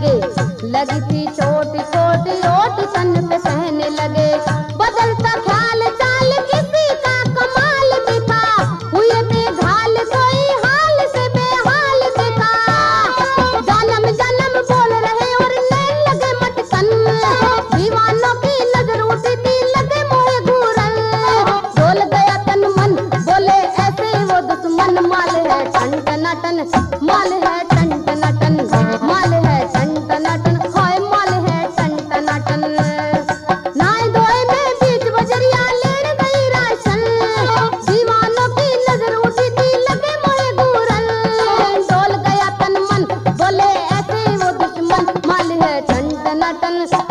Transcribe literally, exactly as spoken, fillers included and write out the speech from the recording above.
के लगी थी छोटी छोटी ओट तन पे सहने लगे। बदलता ख्याल चाल किसी का कमाल दिखा, हुए बेघाल कोई हाल से बेहाल दिखा। जन्म जन्म बोल रहे और नैन लगे मटकन, दीवानों की नजर उठी थी लगे मोहे घूरन। डोल गया तन मन बोले ऐसे वो दुश्मन, माल है टन टनाटन, माल है टन टनाटन, माल है टन टनाटन, हाय माल है टन टनाटन। नाए धोए में बीच बजरिया लेने गई राशन, दीवानों की नजर उठी थी लगे मोहे घूरन। डोल गया तन मन बोले ऐसे वो दुश्मन, माल है टन टनाटन।